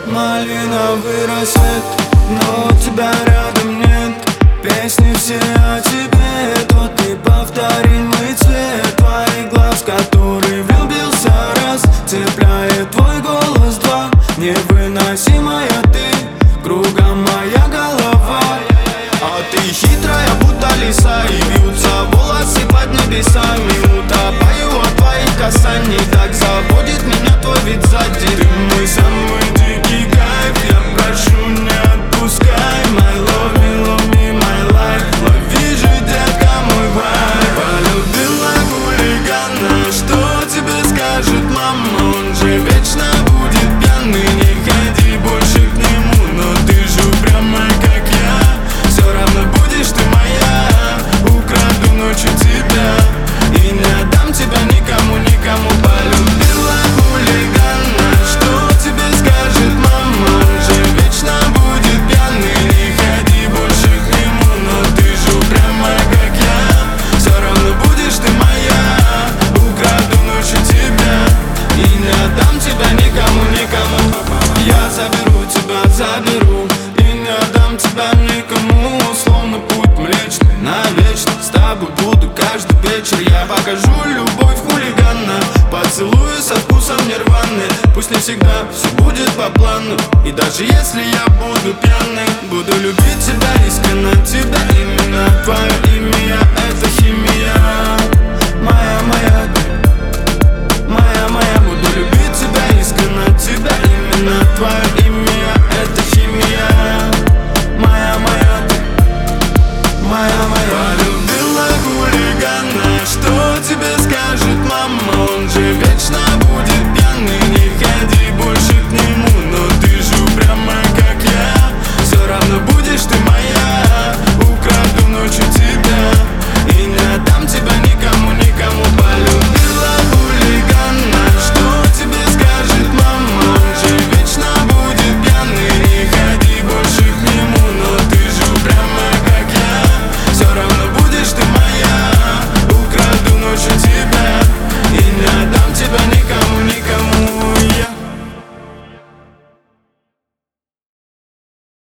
Малиновый рассвет, но тебя рядом нет. Песни все о тебе, тот неповторимый цвет твоих глаз, который влюбился раз, цепляет твой голос два. Невыносимая ты, кругом моя голова. А ты хитрая, будто лиса, и вьются волосы под небесами. Утопаю от твоих касаний, так заводит меня твой вид сзади. Ты мой самый дикий кайф, я прошу, не отпускай. My love me, my life, лови же, детка, мой вайб. Полюбила хулигана, что тебе скажет мама? Он же вечно будет пьяный, не ходи больше к нему. Но ты же упрямая, как я, все равно будешь ты моя. Украду ночью тебя и не отдам тебя никому, никому. Полюбила хулигана, что тебе скажет мама? Он же вечно будет пьяный, не ходи больше к нему. Но ты же упрямая, как я, все равно будешь ты моя. Украду ночью тебя и не отдам тебя никому, никому. Я заберу тебя, заберу и не отдам тебя никому. Словно путь млечный, навечно с тобой буду каждый вечер. Я покажу любовь хулигана, поцелую со вкусом нирваны. Пусть не всегда все будет по плану, и даже если я буду пьяный, буду любить тебя искренне, тебя именно. Твое имя — это химия. Моя, моя ты, моя, моя. Буду любить тебя искренне, тебя именно. Твое имя — это химия. Моя, моя ты, моя, моя. Полюбила хулигана, что тебе скажет мама? Он же вечно будет